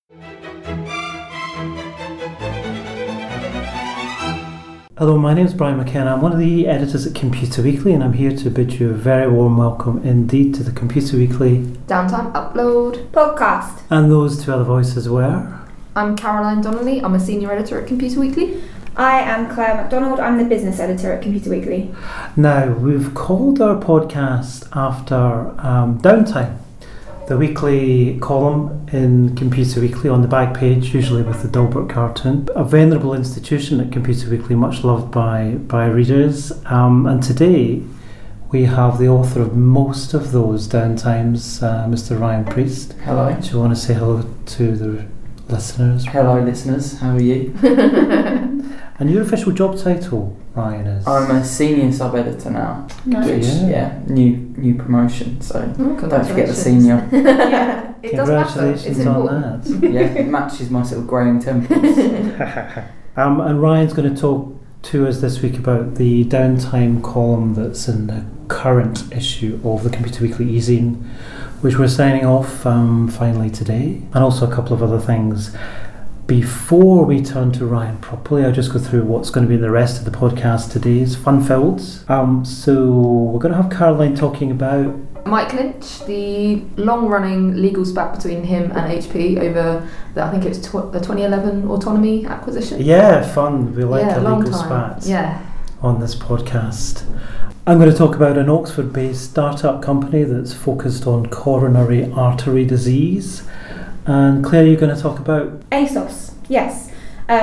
Hello, my name is Brian McKenna. I'm one of the editors at Computer Weekly, and I'm here to bid you a very warm welcome indeed to the Computer Weekly Downtime Upload podcast. And those two other voices were... I'm Caroline Donnelly. I'm a senior editor at Computer Weekly. I am Claire MacDonald. I'm the business editor at Computer Weekly. Now, we've called our podcast after Downtime, the weekly column in Computer Weekly on the back page, usually with the Dilbert cartoon. A venerable institution at Computer Weekly, much loved by readers. And today we have the author of most of those Downtimes, Mr. Ryan Priest. Hello. Do you want to say hello to the listeners? Hello, listeners. How are you? And your official job title, Ryan, is? I'm a senior sub-editor now. Nice. Which, new promotion, so don't forget the Congratulations. senior. Yeah, it does matter. Congratulations It's on important. that. Yeah, it matches my sort of greying temples. And Ryan's going to talk to us this week about the Downtime column that's in the current issue of the Computer Weekly e-zine, which we're signing off finally today, and also a couple of other things. Before we turn to Ryan properly, I'll just go through what's going to be in the rest of the podcast today. It's fun-filled. So we're going to have Caroline talking about Mike Lynch, the long-running legal spat between him and HP over I think it was the 2011 Autonomy acquisition. Yeah, fun. We like a long legal time. spat on this podcast. I'm going to talk about an Oxford-based startup company that's focused on coronary artery disease. And Claire, you're going to talk about ASOS, yes.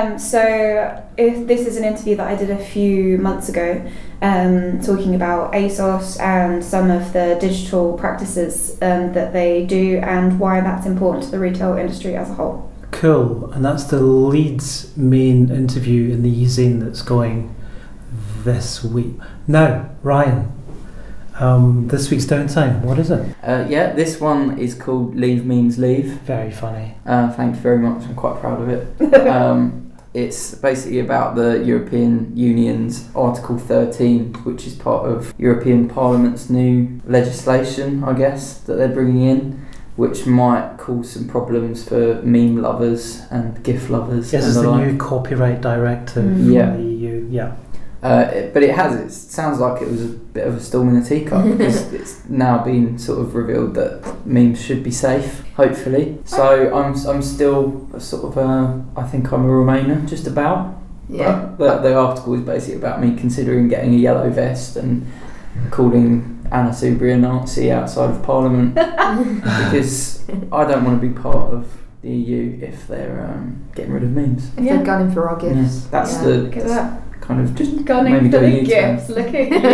So if this is an interview that I did a few months ago, talking about ASOS and some of the digital practices that they do and why that's important to the retail industry as a whole. Cool. And that's the Leeds main interview in the e-zine that's going this week. Now, Ryan, this week's Downtime, what is it? This one is called Leave Means Leave. Very funny. Thanks very much, I'm quite proud of it. It's basically about the European Union's Article 13, which is part of European Parliament's new legislation, I guess, that they're bringing in, which might cause some problems for meme lovers and GIF lovers. Yes, and it's the like. new copyright directive from Yeah. the EU. Yeah. But it sounds like it was a bit of a storm in a teacup because it's now been sort of revealed that memes should be safe, hopefully. So I'm still sort of I think I'm a Remainer, just about. Yeah. But the article is basically about me considering getting a yellow vest and calling Anna Soubry a Nazi outside of Parliament because I don't want to be part of the EU if they're getting rid of memes. If they're gunning for our gifts. Yeah, that's Look at that. kind of just Gunning maybe for do a the U-turn. gifts, look at you.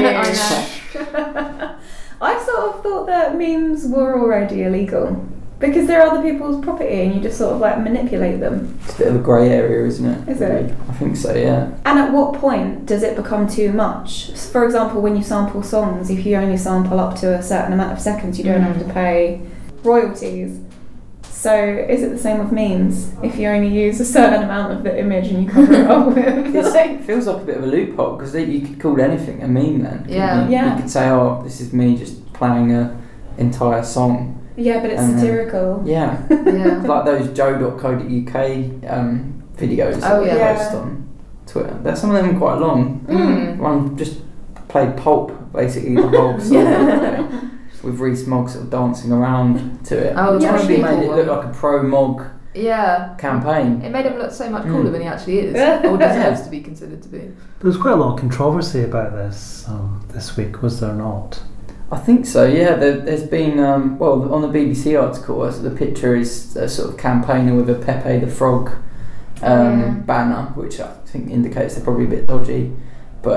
I know. I sort of thought that memes were already illegal because they're other people's property and you just sort of like manipulate them. It's a bit of a grey area, isn't it? Is it? I think so, yeah. And at what point does it become too much? For example, when you sample songs, if you only sample up to a certain amount of seconds, you don't have to pay royalties. So is it the same with memes? If you only use a certain amount of the image and you cover it up with It feels like a bit of a loophole because you could call anything a meme then. Yeah. Yeah. You could say, oh, this is me just playing a entire song. Yeah, but it's And then- satirical. Yeah. Yeah. Like those joe.co.uk videos that Oh, they yeah. post on Twitter. Some of them are quite long. Mm. One just played Pulp, basically the whole song. Yeah. With Reese Mogg sort of dancing around to it. Oh, Which yeah. actually made it People look one. like a pro-Mog Yeah. campaign. It made him look so much Mm. cooler than he actually is, or deserves to be considered to be. There's quite a lot of controversy about this week, was there not? I think so, yeah. There's been, on the BBC article, the picture is a sort of campaigner with a Pepe the Frog banner, which I think indicates they're probably a bit dodgy. But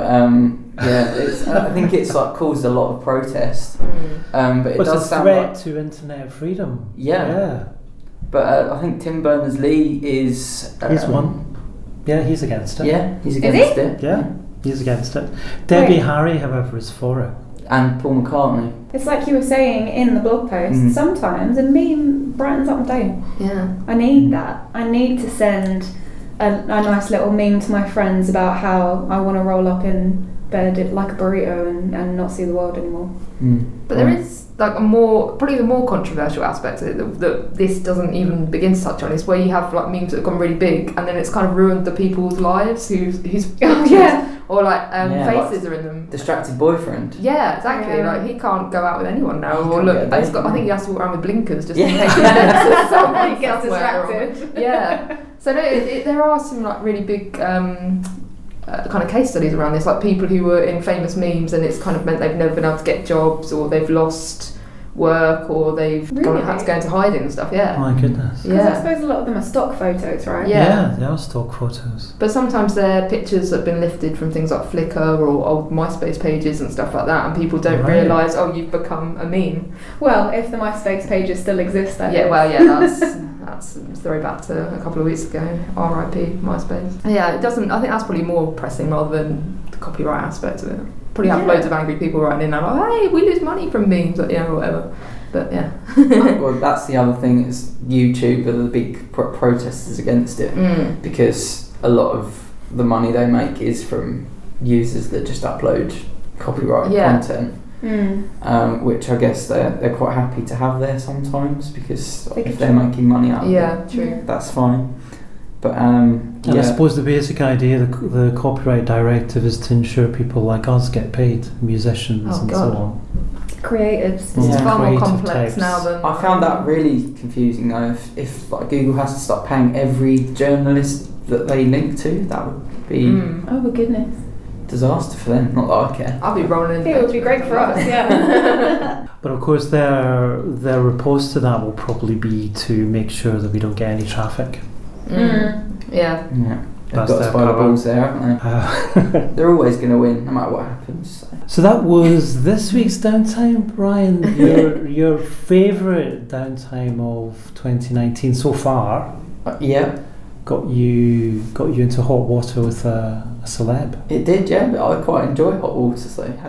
I think it's like caused a lot of protest. But it It's does a sound threat like, to internet freedom. Yeah. But I think Tim Berners-Lee is... He's one. Yeah, he's against it. Yeah, he's against he? it. Yeah, he's against it. Debbie Wait. Harry, however, is for it. And Paul McCartney. It's like you were saying in the blog post, sometimes a meme brightens up my day. Yeah. I need that. I need to send a nice little meme to my friends about how I want to roll up in bed like a burrito and not see the world anymore. But there is like probably the more controversial aspect of it that this doesn't even begin to touch on is where you have like memes that have gone really big and then it's kind of ruined the people's lives whose or like faces are in them. Distracted boyfriend. Yeah, exactly. Yeah. Like he can't go out with anyone now. He Or can't look, get a date, I think he has to walk around with blinkers just Yeah. in case someone He gets somewhere or- distracted. Yeah. So no, there are some like really big kind of case studies around this, like people who were in famous memes and it's kind of meant they've never been able to get jobs or they've lost work or they've had to go into hiding and stuff. Yeah. My goodness. Because I Yeah. suppose a lot of them are stock photos, right? Yeah. They are stock photos. But sometimes their pictures have been lifted from things like Flickr or old MySpace pages and stuff like that, and people don't Right. realise, you've become a meme. Well, if the MySpace pages still exist, that Yeah, is. well, yeah, that's a story back to a couple of weeks ago. R.I.P. MySpace. Yeah, it doesn't. I think that's probably more pressing rather than the copyright aspect of it. Probably have Yeah. loads of angry people writing in and like, hey, we lose money from memes, or whatever. But yeah. Well, that's the other thing is YouTube are the big protesters against it because a lot of the money they make is from users that just upload copyright content. Which I guess they're quite happy to have there sometimes because if they're making money out of it, True. that's fine. But And I suppose the basic idea, the copyright directive, is to ensure people like us get paid, musicians and God. so on. Creatives. It's Yeah. far more Creative complex types. now than. I found that really confusing though. If like Google has to start paying every journalist that they link to, that would be Oh my goodness. disaster for them. Not that I care. I'll be rolling in. It would be great for us, yeah. But of course, their response to that will probably be to make sure that we don't get any traffic. Yeah. Yeah, they've That's got their to buy the power. balls there, haven't they? They're always going to win, no matter what happens. So that was this week's downtime, Brian. Your favourite downtime of 2019 so far Yeah, got you into hot water with a celeb. it did. Yeah, but I quite enjoy hot water. So had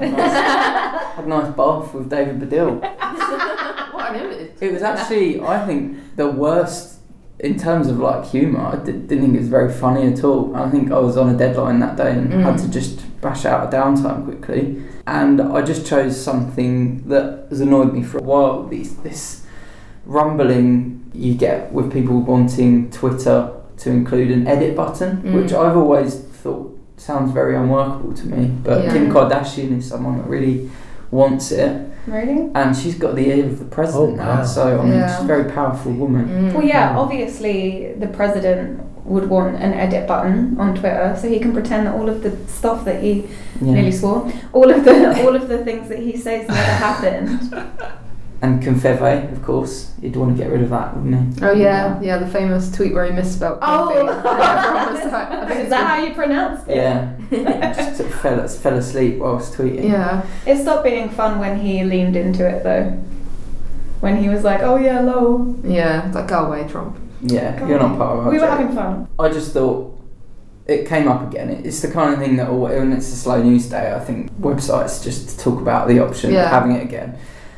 a nice bath with David Baddiel. What an image. It was actually, I think, the worst in terms of like humour. I didn't think it was very funny at all. I think I was on a deadline that day and had to just bash out a downtime quickly. And I just chose something that has annoyed me for a while. This rumbling you get with people wanting Twitter to include an edit button, which I've always thought sounds very unworkable to me. But Kim Kardashian is someone that really wants it. Really? And she's got the ear of the president now, so I mean, she's a very powerful woman. Well, yeah, obviously the president would want an edit button on Twitter so he can pretend that all of the stuff that he nearly swore, all of the things that he says never happened. And Confeve, of course, you'd want to get rid of that, wouldn't you? Oh yeah, the famous tweet where he misspelled. Oh. Everyone was like, I think Is that how you pronounce it? Yeah, just fell asleep whilst tweeting. Yeah. It stopped being fun when he leaned into it though. When he was like, "Oh yeah, lol." Yeah, it's like, go away, Trump. Yeah, you're not part of our We were joke. having fun. I just thought it came up again. It's the kind of thing that when it's a slow news day, I think websites just talk about the option of having it again.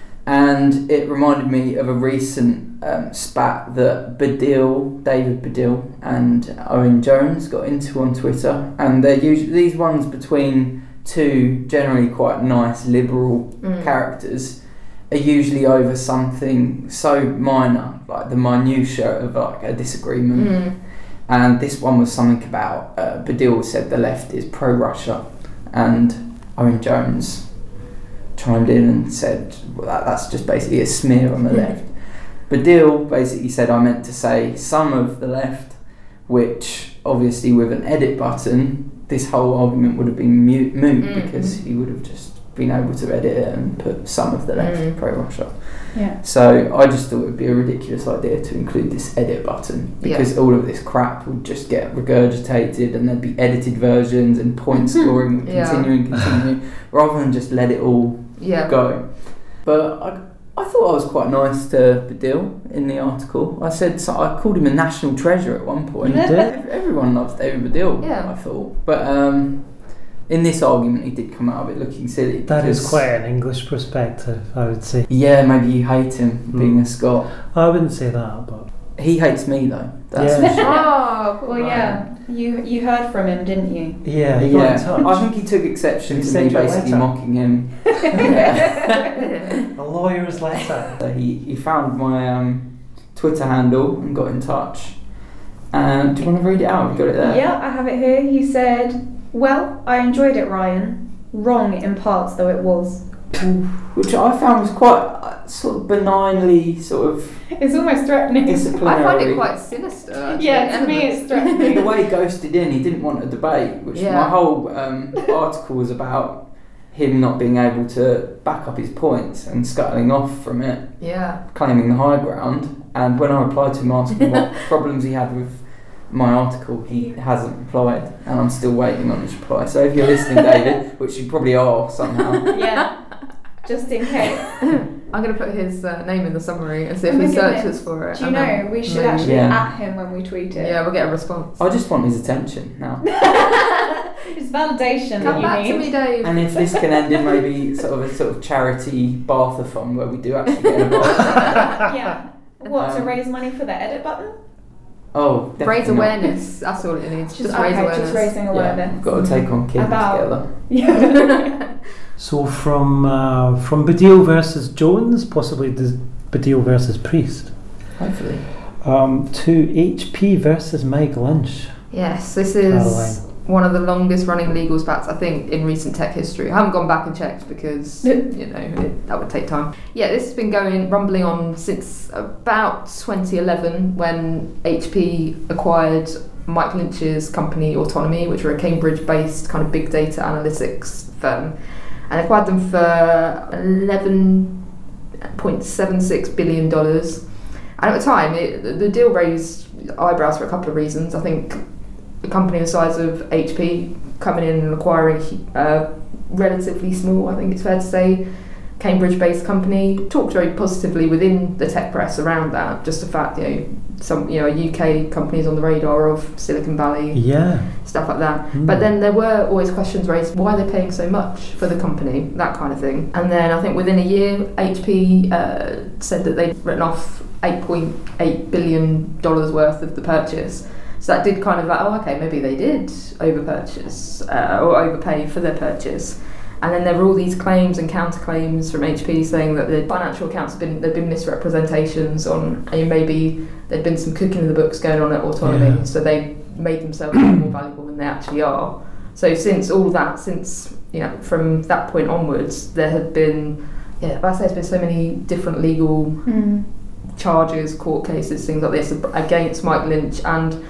And it reminded me of a recent spat that David Baddiel and Owen Jones got into on Twitter. And they're usually these ones between two generally quite nice liberal characters are usually over something so minor, like the minutiae of like a disagreement. And this one was something about Baddiel said the left is pro-Russia, and Owen Jones chimed in and said, well, that's just basically a smear on the left. Baddiel basically said, I meant to say some of the left, which obviously with an edit button, this whole argument would have been moot because he would have just been able to edit it and put some of the left pro-Russia. Yeah. So I just thought it would be a ridiculous idea to include this edit button because all of this crap would just get regurgitated and there'd be edited versions and point scoring would continue, rather than just let it all go. But I thought I was quite nice to Baddiel in the article. I called him a national treasure at one point. You did? Everyone loves David Baddiel, Yeah. I thought. But in this argument, he did come out of it looking silly. That is because- quite an English perspective, I would say. Yeah, maybe you hate him being a Scot. I wouldn't say that, but He hates me though. That's Yeah. for sure. Oh, poor Well, yeah. Ryan. You heard from him, didn't you? Yeah, he got in Yeah, touch. I think he took exception He to sent me you a basically letter. mocking him. A lawyer's letter. So he found my Twitter handle and got in touch. And do you want to read it out? Have you got it there? Yeah, I have it here. He said, "Well, I enjoyed it, Ryan. Wrong in parts though it was." Which I found was quite sort of benignly sort of It's almost threatening. disciplinary. I find it quite sinister. Actually, Yeah, to me it's threatening. The way he ghosted in, he didn't want a debate, which Yeah. my whole article was about him not being able to back up his points and scuttling off from it, Yeah. claiming the high ground. And when I replied to him asking what problems he had with my article, he hasn't replied, and I'm still waiting on his reply. So if you're listening, David, which you probably are somehow, Yeah, just in case. I'm going to put his name in the summary and see if Oh my he goodness. searches for it. Do you and then know, we should maybe- actually Yeah. at him when we tweet it. Yeah, we'll get a response. I just want his attention now. It's validation Come that back you to need. me, Dave. And if this can end in maybe sort of charity bath-a-thon where we do actually get a bath. Yeah. What, to Um, raise money for the edit button? Oh, definitely Raise not. awareness. That's all it needs. Just raise okay, awareness. just raising Yeah, awareness. we've got to take on Kim About- together. Yeah. So from Baddiel versus Jones, possibly Baddiel versus Priest, Hopefully. to HP versus Mike Lynch. Yes, this is Caroline. one of the longest running legal spats, I think, in recent tech history. I haven't gone back and checked because, that would take time. Yeah, this has been rumbling on since about 2011 when HP acquired Mike Lynch's company Autonomy, which were a Cambridge-based kind of big data analytics firm, and acquired them for $11.76 billion. And at the time, the deal raised eyebrows for a couple of reasons. I think a company the size of HP coming in and acquiring a relatively small, I think it's fair to say, Cambridge-based company talked very positively within the tech press around that. Just the fact, some UK companies on the radar of Silicon Valley, Yeah. stuff like that. Mm. But then there were always questions raised: why are they paying so much for the company? That kind of thing. And then I think within a year, HP said that they'd written off $8.8 billion worth of the purchase. So that did kind of maybe they did overpurchase or overpay for their purchase. And then there were all these claims and counterclaims from HP saying that the financial accounts there'd been misrepresentations on, maybe there'd been some cooking in the books going on at Autonomy, Yeah. so they made themselves more valuable than they actually are. So since all that, from that point onwards, there had been, there's been so many different legal charges, court cases, things like this against Mike Lynch, and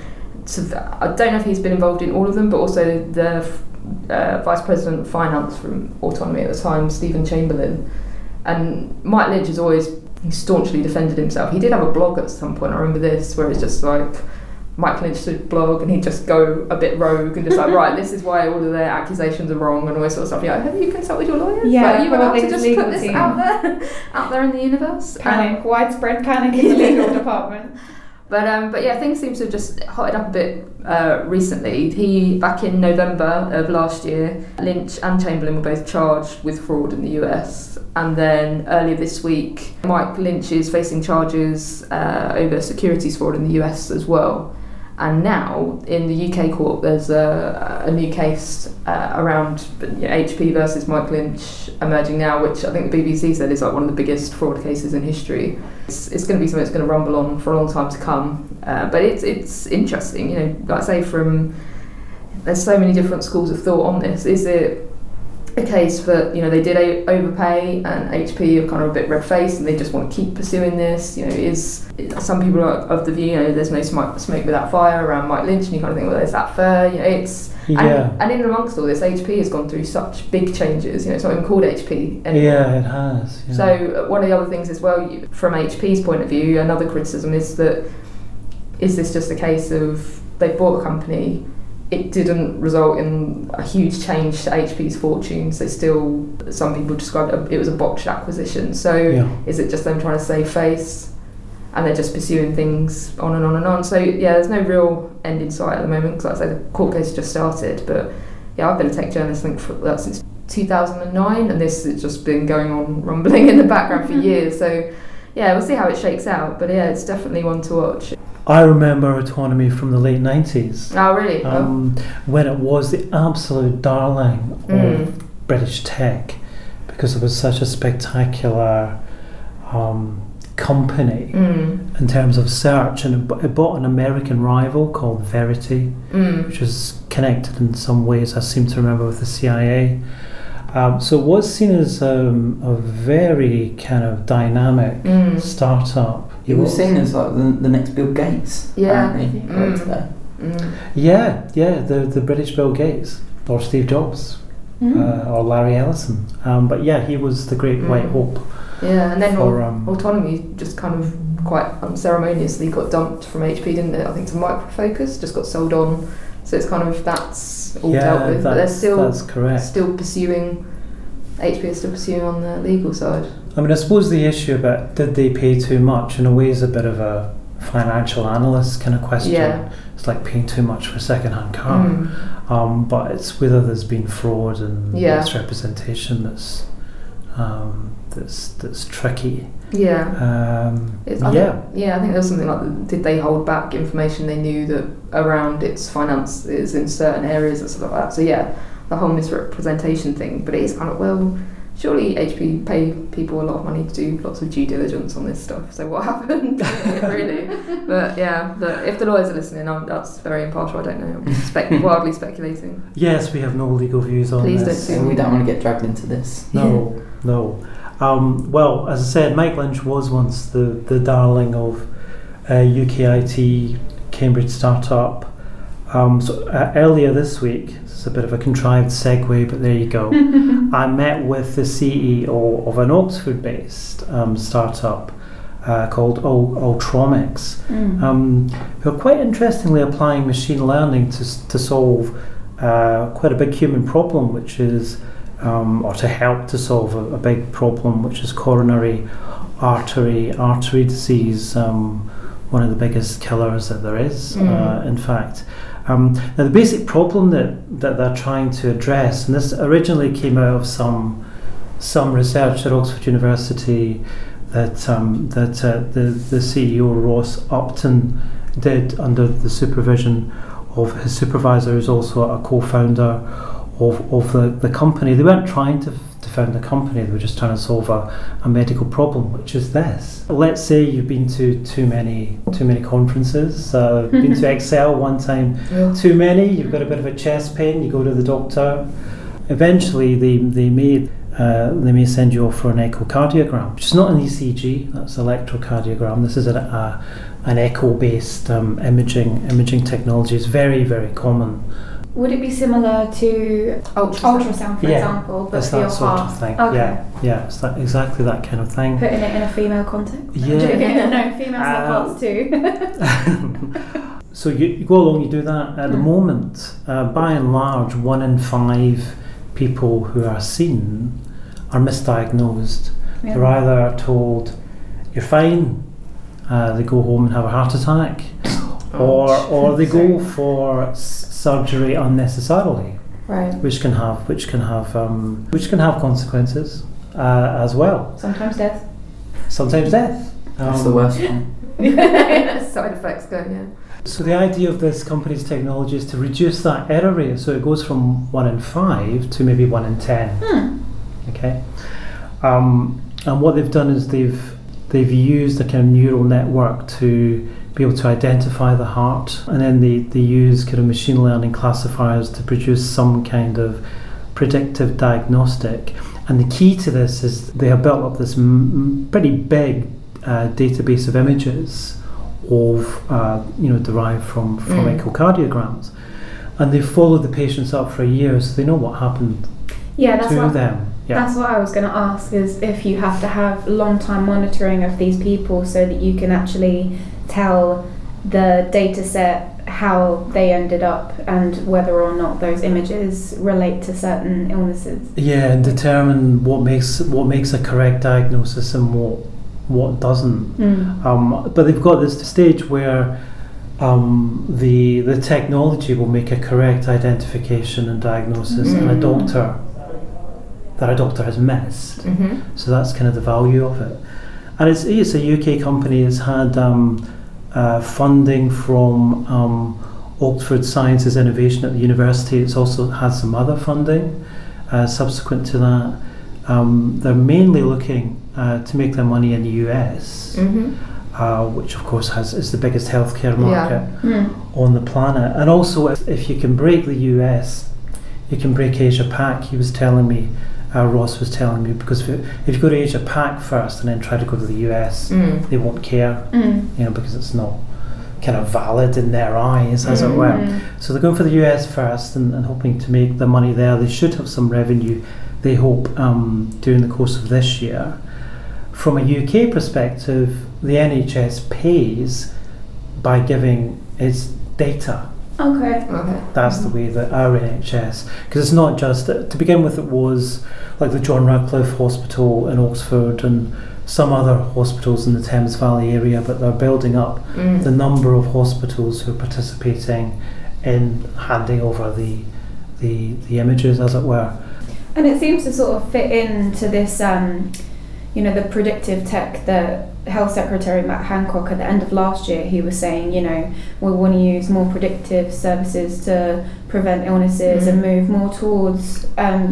I don't know if he's been involved in all of them, but also the Vice President of Finance from Autonomy at the time, Stephen Chamberlain. And Mike Lynch has always staunchly defended himself. He did have a blog at some point, I remember this, where it's just like Mike Lynch's blog, and he'd just go a bit rogue and just like, right, this is why all of their accusations are wrong and all this sort of stuff. Have you consulted your lawyers? Yeah, Are you allowed probably to just legal put this team. out there in the universe? Panic, widespread panic in the legal department. But things seem to have just hotted up a bit recently. Back in November of last year, Lynch and Chamberlain were both charged with fraud in the US. And then earlier this week, Mike Lynch is facing charges over securities fraud in the US as well. And now, in the UK court, there's a new case around HP versus Mike Lynch emerging now, which I think the BBC said is like one of the biggest fraud cases in history. It's going to be something that's going to rumble on for a long time to come. But it's interesting, like I say, there's so many different schools of thought on this. Is it a case for, they did overpay and HP are kind of a bit red-faced and they just want to keep pursuing this? Some people are of the view, there's no smoke without fire around Mike Lynch, and you kind of think, well, is that fair? And in amongst all this, HP has gone through such big changes. It's not even called HP anymore. Yeah, it has. Yeah. So one of the other things as well, from HP's point of view, another criticism is that, is this just a case of they bought a company, it didn't result in a huge change to HP's fortunes? Some people described it was a botched acquisition. So is it just them trying to save face, and they're just pursuing things on and on and on? So there's no real end in sight at the moment, because like I say, the court case just started. But I've been a tech journalist, I think, since 2009, and this has just been going on, rumbling in the background for years. So yeah, we'll see how it shakes out. But yeah, it's definitely one to watch. I remember Autonomy from the late 90s. Oh, really? When it was the absolute darling of British tech, because it was such a spectacular company in terms of search, and it bought an American rival called Verity, which was connected in some ways, I seem to remember, with the CIA. So it was seen as a very kind of dynamic startup. It was seen as like the next Bill Gates. Yeah. Yeah, the British Bill Gates, or Steve Jobs, or Larry Ellison. But yeah, he was the great white hope. Yeah, and then Autonomy just kind of quite unceremoniously got dumped from HP, didn't it? I think to Micro Focus, just got sold on. So it's kind of, that's all dealt with. But that's correct. Still pursuing, HP is still pursuing on the legal side. I mean, I suppose the issue about did they pay too much in a way is a bit of a financial analyst kind of question. Yeah. It's like paying too much for a second-hand car. But it's whether there's been fraud and misrepresentation that's tricky. I think there was something like, did they hold back information they knew that around its finances in certain areas and stuff like that? So yeah, the whole misrepresentation thing. But it is kind of, well, surely HP pay people a lot of money to do lots of due diligence on this stuff. So what happened? Really? But yeah, if the lawyers are listening, that's very impartial. I don't know. I'm wildly speculating. Yes, we have no legal views on this. Please don't sue me. We don't want to get dragged into this. No. Well, as I said, Mike Lynch was once the darling of UKIT, Cambridge startup. Earlier this week, it's a bit of a contrived segue, but there you go. I met with the CEO of an Oxford-based startup called Ultromics, who are quite interestingly applying machine learning to solve quite a big human problem, which is or to help to solve a big problem, which is coronary artery disease, one of the biggest killers that there is, in fact. Now the basic problem that they're trying to address, and this originally came out of some research at Oxford University that the CEO Ross Upton did under the supervision of his supervisor, who's also a co-founder of the company. They weren't trying to found a company, they were just trying to solve a medical problem, which is this. Let's say you've been to too many conferences, been to Excel one time, too many, you've got a bit of a chest pain, you go to the doctor. Eventually they may send you off for an echocardiogram, which is not an ECG, that's electrocardiogram. This is an echo-based imaging technology. It's very, very common. Would it be similar to ultrasound, for example, but it's for that your sort heart? of thing. Okay. Yeah, it's exactly that kind of thing. Putting it in a female context? Yeah. No, females have hearts too. So you go along, you do that. At the moment, by and large, 1 in 5 people who are seen are misdiagnosed. Yeah. They're either told, you're fine, they go home and have a heart attack, or they go for surgery unnecessarily, right? Which can have consequences as well. Sometimes death. That's the worst one. Side effects go, yeah. So the idea of this company's technology is to reduce that error rate, so it goes from 1 in 5 to maybe 1 in 10. Okay, and what they've done is they've used a kind of neural network to be able to identify the heart, and then they use kind of machine learning classifiers to produce some kind of predictive diagnostic. And the key to this is they have built up this pretty big database of images of derived from echocardiograms, and they followed the patients up for a year, so they know what happened to them. Yeah. That's what I was going to ask, is if you have to have long time monitoring of these people so that you can actually tell the data set how they ended up and whether or not those images relate to certain illnesses. Yeah, and determine what makes a correct diagnosis and what doesn't. But they've got this stage where the technology will make a correct identification and diagnosis and a doctor has missed. So that's kind of the value of it. And it's a UK company. It's had funding from Oxford Sciences Innovation at the university. It's also had some other funding subsequent to that. They're mainly looking to make their money in the US, which of course is the biggest healthcare market on the planet. And also, if you can break the US, you can break Asia Pac. He was telling me, Ross was telling me, because if you go to Asia Pac first and then try to go to the US, they won't care, because it's not kind of valid in their eyes, as it were. So they're going for the US first and hoping to make the money there. They should have some revenue, they hope, during the course of this year. From a UK perspective, the NHS pays by giving its data. Okay. That's the way that our NHS, because it's not just, to begin with, it was like the John Radcliffe Hospital in Oxford and some other hospitals in the Thames Valley area, but they're building up the number of hospitals who are participating in handing over the images, as it were. And it seems to sort of fit into this, the predictive tech that Health Secretary Matt Hancock at the end of last year, he was saying, we want to use more predictive services to prevent illnesses and move more towards,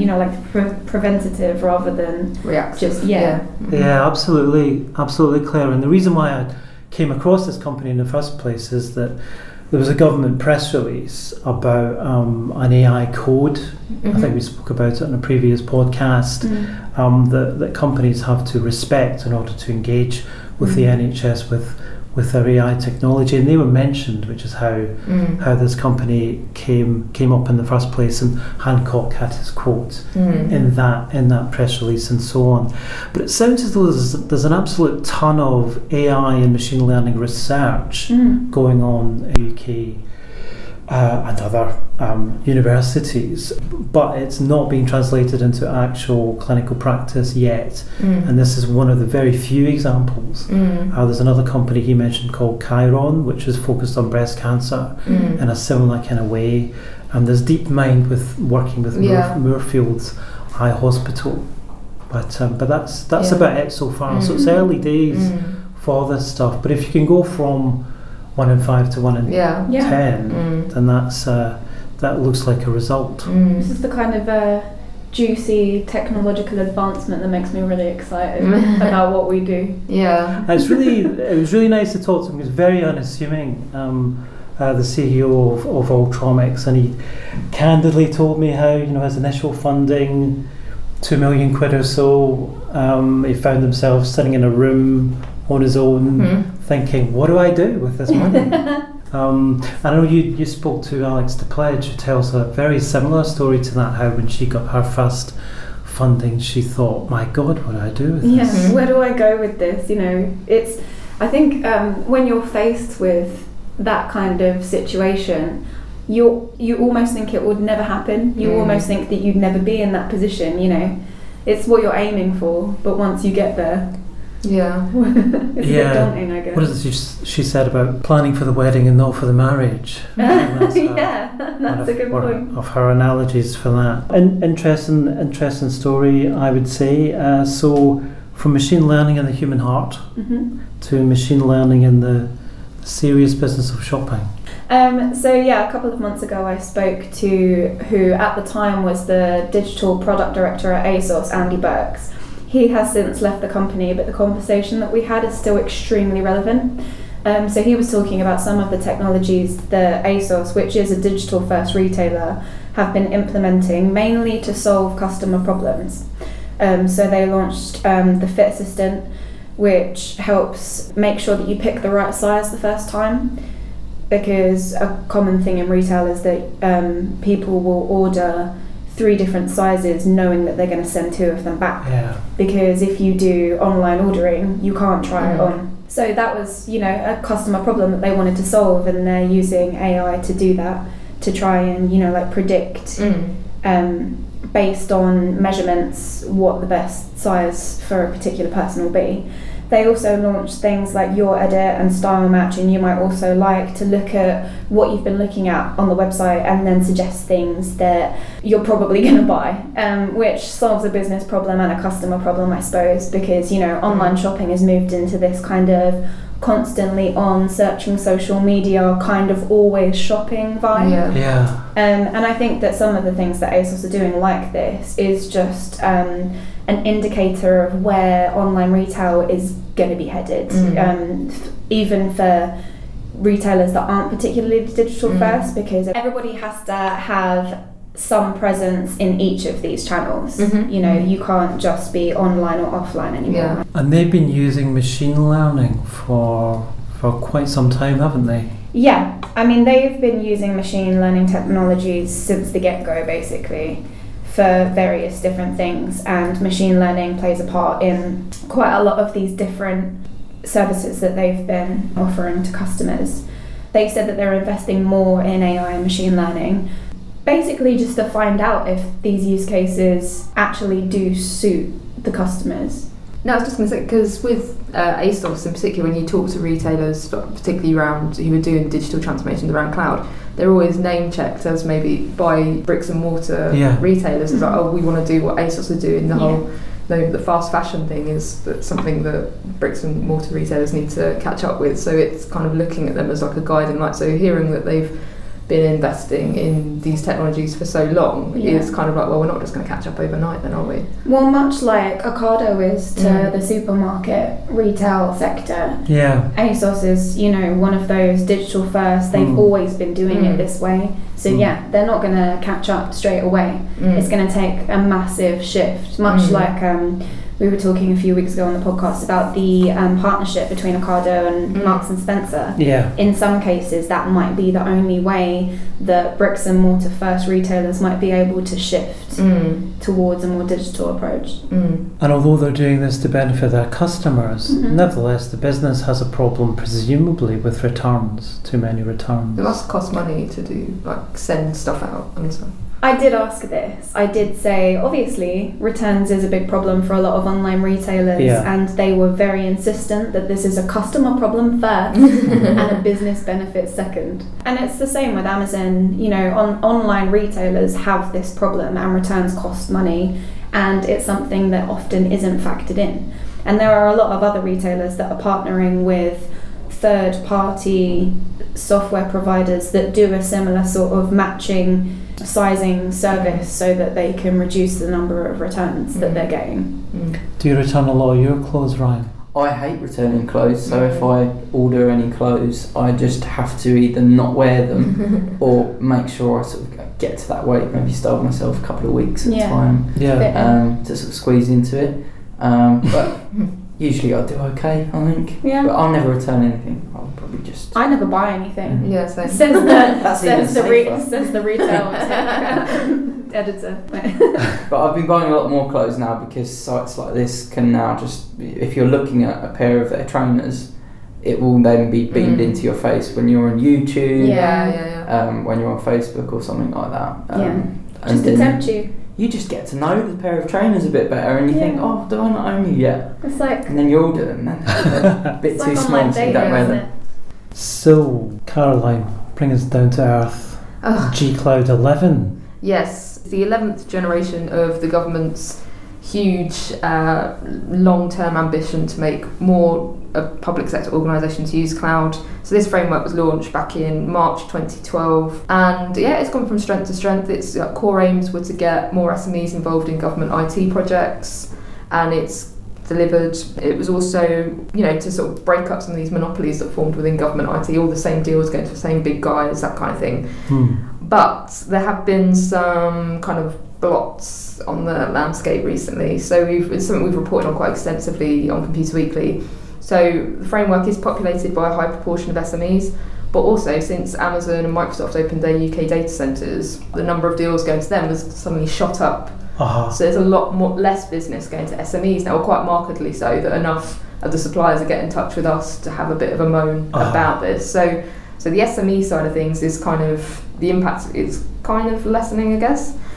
preventative rather than reactive. Yeah, absolutely, Claire. And the reason why I came across this company in the first place is that there was a government press release about an AI code. I think we spoke about it in a previous podcast, that companies have to respect in order to engage with the NHS with their AI technology, and they were mentioned, which is how this company came up in the first place, and Hancock had his quote in that press release and so on. But it sounds as though there's an absolute ton of AI and machine learning research going on in the UK and other universities, but it's not being translated into actual clinical practice yet. And this is one of the very few examples. There's another company he mentioned called Chiron, which is focused on breast cancer in a similar kind of way. And there's DeepMind working with Moorfields Eye Hospital. But that's about it so far. So it's early days for this stuff. But if you can go from 1 in 5 to 1 in 10, then that looks like a result. This is the kind of juicy technological advancement that makes me really excited about what we do. Yeah, it was really nice to talk to him. He was very unassuming, the CEO of Ultromics, and he candidly told me how his initial funding, £2 million or so, he found himself sitting in a room on his own, thinking, what do I do with this money? I know you spoke to Alex DePledge, who tells a very similar story to that, how when she got her first funding, she thought, my God, what do I do with this? Yeah, where do I go with this? I think when you're faced with that kind of situation, you almost think it would never happen. You almost think that you'd never be in that position, It's what you're aiming for, but once you get there, it's a bit daunting, I guess. What is it she said about planning for the wedding and not for the marriage? That's a good point. Of her analogies for that. Interesting story, I would say. So from machine learning in the human heart to machine learning in the serious business of shopping. A couple of months ago I spoke to who at the time was the digital product director at ASOS, Andy Burks. He has since left the company, but the conversation that we had is still extremely relevant. So he was talking about some of the technologies that ASOS, which is a digital first retailer, have been implementing mainly to solve customer problems. So they launched the Fit Assistant, which helps make sure that you pick the right size the first time, because a common thing in retail is that people will order 3 different sizes knowing that they're going to send 2 of them back. Because if you do online ordering, you can't try it on. So that was, a customer problem that they wanted to solve, and they're using AI to do that, to try and, predict based on measurements what the best size for a particular person will be. They also launch things like Your Edit and Style Match, and you might also like to look at what you've been looking at on the website and then suggest things that you're probably going to buy, which solves a business problem and a customer problem, I suppose, because, you know, online shopping has moved into this kind of constantly on searching social media, kind of always shopping vibe. Yeah. And I think that some of the things that ASOS are doing like this is just an indicator of where online retail is going to be headed, even for retailers that aren't particularly digital first, because everybody has to have some presence in each of these channels. You know, you can't just be online or offline anymore. And they've been using machine learning for quite some time, haven't they? Yeah, I mean, they've been using machine learning technologies since the get-go, basically, for various different things, and machine learning plays a part in quite a lot of these different services that they've been offering to customers. They said that they're investing more in AI and machine learning, basically just to find out if these use cases actually do suit the customers. No, I was just going to say, because with ASOS in particular, when you talk to retailers, particularly around who are doing digital transformations around cloud, they're always name checked as maybe by bricks and mortar retailers. It's like, oh, we want to do what ASOS are doing. The fast fashion thing is something that bricks and mortar retailers need to catch up with. So it's kind of looking at them as like a guiding light. So hearing that they've been investing in these technologies for so long is kind of like, well, we're not just going to catch up overnight then, are we? Well, much like Ocado is to the supermarket retail sector, ASOS is, you know, one of those digital first. They've always been doing it this way. So they're not going to catch up straight away. It's going to take a massive shift, much like we were talking a few weeks ago on the podcast about the partnership between Ocado and Marks and Spencer. In some cases, that might be the only way that bricks and mortar first retailers might be able to shift towards a more digital approach. And although they're doing this to benefit their customers, nevertheless, the business has a problem, presumably, with returns. Too many returns. It must cost money to do, like, send stuff out and stuff. I did ask this. I did say, obviously, returns is a big problem for a lot of online retailers, and they were very insistent that this is a customer problem first and a business benefit second. And it's the same with Amazon. You know, online retailers have this problem, and returns cost money, and it's something that often isn't factored in. And there are a lot of other retailers that are partnering with third-party software providers that do a similar sort of matching sizing service so that they can reduce the number of returns that they're getting. Do you return a lot of your clothes, Ryan? I hate returning clothes, so if I order any clothes, I just have to either not wear them or make sure I sort of get to that weight, maybe starve myself a couple of weeks at a time to sort of squeeze into it. But usually I do okay, I think. But I'll never return anything. I'll probably just... I never buy anything. Yeah, same. Says the retail editor. But I've been buying a lot more clothes now because sites like this can now just... If you're looking at a pair of their trainers, it will then be beamed into your face when you're on YouTube, when you're on Facebook or something like that. Just to tempt you. You just get to know the pair of trainers a bit better, and you think, oh, do I not own you yet? It's like, and then you order them, and they're a bit too small, so you don't wear them. So, Caroline, bring us down to earth. G Cloud 11. Yes, the 11th generation of the government's huge long-term ambition to make more public sector organisations use cloud. So this framework was launched back in March 2012, and it's gone from strength to strength. Its core aims were to get more SMEs involved in government IT projects, and it's delivered. It was also, to sort of break up some of these monopolies that formed within government IT, all the same deals going to the same big guys, that kind of thing. But there have been some kind of blots on the landscape recently. So it's something we've reported on quite extensively on Computer Weekly. So the framework is populated by a high proportion of SMEs, but also since Amazon and Microsoft opened their UK data centres, the number of deals going to them has suddenly shot up. So there's a lot less business going to SMEs now, or quite markedly so, that enough of the suppliers are getting in touch with us to have a bit of a moan about this. So the SME side of things is kind of, the impact is kind of lessening, I guess.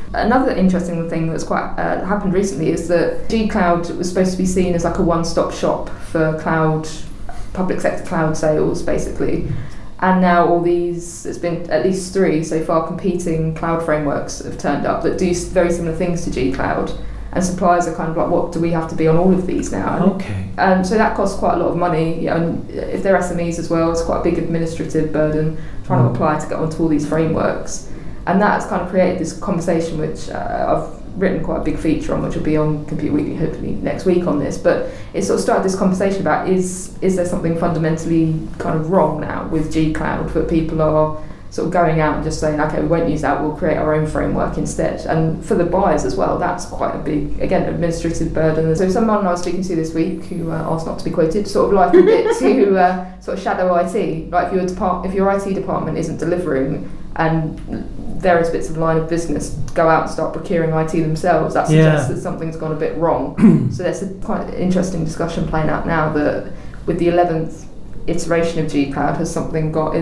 Another interesting thing that's quite happened recently is that G-Cloud was supposed to be seen as like a one-stop shop for cloud, public sector cloud sales, basically. And now all these, there's been at least 3 so far competing cloud frameworks have turned up that do very similar things to G-Cloud. And suppliers are kind of like, what do we have to be on all of these now? Okay. So that costs quite a lot of money. And if they're SMEs as well, it's quite a big administrative burden trying to apply to get onto all these frameworks. And that's kind of created this conversation, which I've written quite a big feature on, which will be on Computer Weekly hopefully next week on this. But it sort of started this conversation about is there something fundamentally kind of wrong now with G-Cloud, that people are sort of going out and just saying, okay, we won't use that, we'll create our own framework instead. And for the buyers as well, that's quite a big, again, administrative burden. So someone I was speaking to this week, who asked not to be quoted, sort of likened it to sort of shadow IT. Like if your IT department isn't delivering and various bits of the line of business go out and start procuring IT themselves, that suggests that something's gone a bit wrong. So there's a quite interesting discussion playing out now that with the 11th iteration of G-Cloud, has something got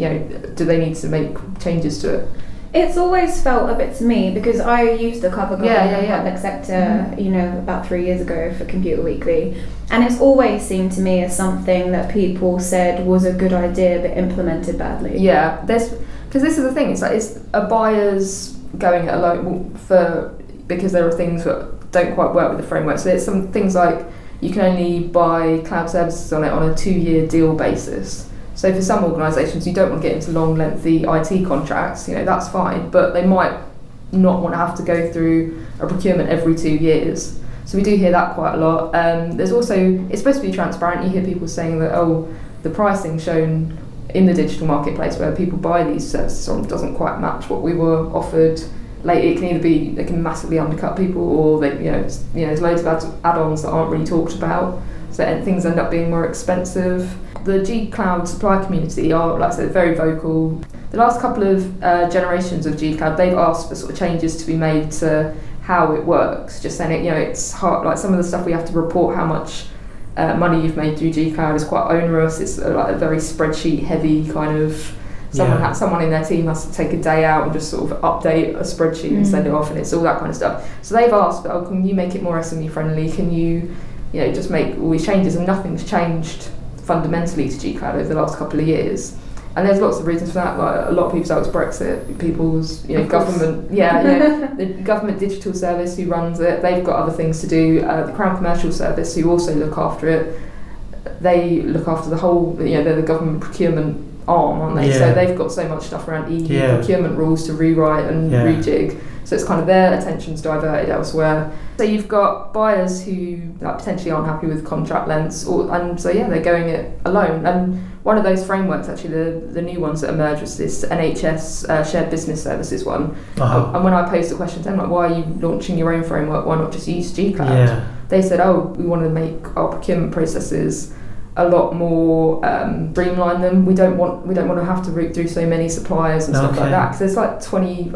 do they need to make changes to it? It's always felt a bit to me, because I used the cover government public sector, about 3 years ago for Computer Weekly, and it's always seemed to me as something that people said was a good idea but implemented badly. Yeah, because this is the thing. It's like it's a buyer's going it alone because there are things that don't quite work with the framework. So there's some things like you can only buy cloud services on it on a 2-year deal basis. So for some organisations, you don't want to get into long, lengthy IT contracts. That's fine, but they might not want to have to go through a procurement every 2 years. So we do hear that quite a lot. There's also, it's supposed to be transparent. You hear people saying that the pricing shown in the digital marketplace where people buy these services on doesn't quite match what we were offered. Like it can either be, they can massively undercut people, or there's loads of add-ons that aren't really talked about, so things end up being more expensive. The G-Cloud supply community are, like I said, very vocal. The last couple of generations of G-Cloud, they've asked for sort of changes to be made to how it works. Just saying it's hard, like some of the stuff we have to report how much money you've made through G-Cloud is quite onerous. It's like a very spreadsheet heavy kind of. Someone in their team has to take a day out and just sort of update a spreadsheet and send it off, and it's all that kind of stuff. So they've asked, can you make it more SME friendly? Can you, just make all these changes? And nothing's changed fundamentally to G-Cloud over the last couple of years. And there's lots of reasons for that. Like a lot of people say it's Brexit. People's, government, the government digital service who runs it, they've got other things to do. The Crown Commercial Service, who also look after it, they look after the whole. They're the government procurement arm, aren't they? So they've got so much stuff around EU procurement rules to rewrite and rejig. So it's kind of their attention's diverted elsewhere. So you've got buyers who potentially aren't happy with contract lengths, they're going it alone. And one of those frameworks, actually, the new ones that emerged, was this NHS Shared Business Services one. And when I posed the question to them, like, why are you launching your own framework? Why not just use G-Cloud? They said, we want to make our procurement processes a lot more streamline them. We don't want to have to route through so many suppliers and stuff like that, because there's like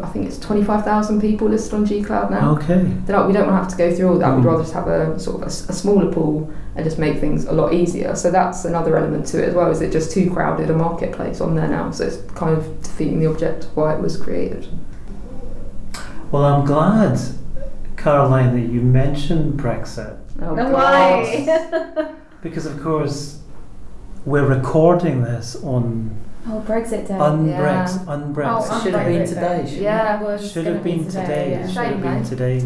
25,000 people listed on G-Cloud now. They're like, we don't want to have to go through all that. We'd rather just have a sort of a smaller pool and just make things a lot easier. So that's another element to it as well. Is it just too crowded a marketplace on there now? So it's kind of defeating the object of why it was created. Well, I'm glad, Caroline, that you mentioned Brexit. Why? Because of course we're recording this on Brexit Day. Unbrexit. Should have been today. Should have been today. Should have been today.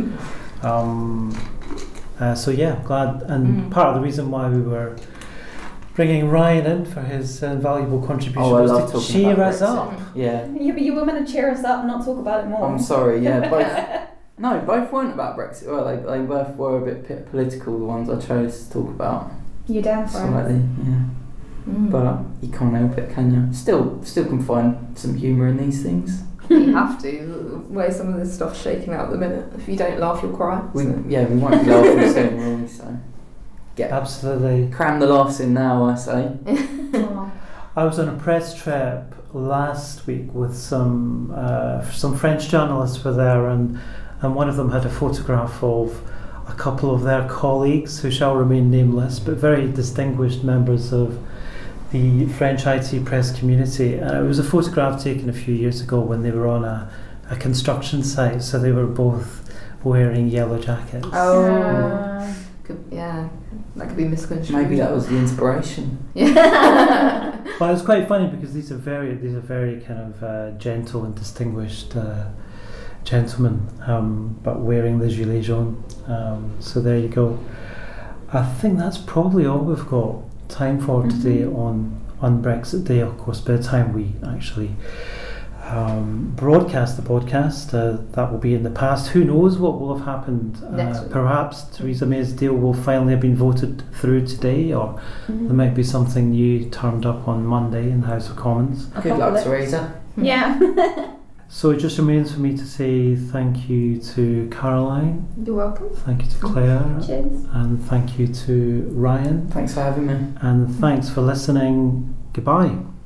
Glad. And part of the reason why we were bringing Ryan in for his valuable contribution was to cheer us up. Yeah, but you were meant to cheer us up, not talk about it more. I'm sorry. Both weren't about Brexit. Well, they both were a bit political, the ones I chose to talk about. You're down for slightly, But you can't help it, can you? Still can find some humour in these things. You have to. The way some of this stuff's shaking out at the minute. If you don't laugh, you'll cry. We won't be laughing soon, will we? So absolutely. Cram the laughs in now, I say. I was on a press trip last week with some French journalists were there, and one of them had a photograph of a couple of their colleagues who shall remain nameless, but very distinguished members of the French IT press community. And it was a photograph taken a few years ago when they were on a a construction site, so they were both wearing yellow jackets. Oh, that could be misconstrued. Maybe that was the inspiration. Yeah. Well, it's quite funny because these are very kind of gentle and distinguished gentlemen, but wearing the gilet jaune. So there you go. I think that's probably all we've got time for today on Brexit Day. Of course, by the time we actually broadcast the podcast, that will be in the past. Who knows what will have happened? Perhaps Theresa May's deal will finally have been voted through today, or there might be something new turned up on Monday in the House of Commons. Good luck, Theresa. Yeah. So it just remains for me to say thank you to Caroline. You're welcome. Thank you to Claire. Cheers. And thank you to Ryan. Thanks for having me. And thanks for listening. Goodbye.